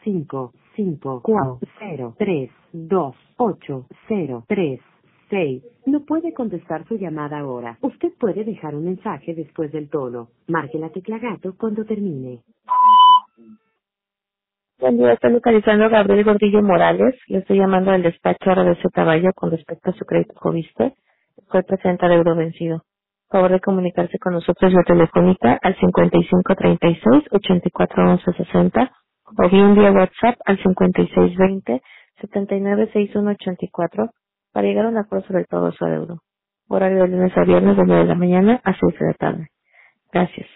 5, 5, 4, 0, 3, 2, 8, 0, 3, 6. No puede contestar su llamada ahora. Usted puede dejar un mensaje después del tono. Marque la tecla gato cuando termine. Buen día, estoy localizando a Gabriel Gordillo Morales. Le estoy llamando al despacho RBC Caballo con respecto a su crédito Coviste. Fue presenta deuda vencido. Favor de comunicarse con nosotros vía telefónica al 5536-841160 o bien vía WhatsApp al 5620-796184 para llegar a un acuerdo sobre el pago de su adeudo. Horario de lunes a viernes de 9 de la mañana a 6 de la tarde. Gracias.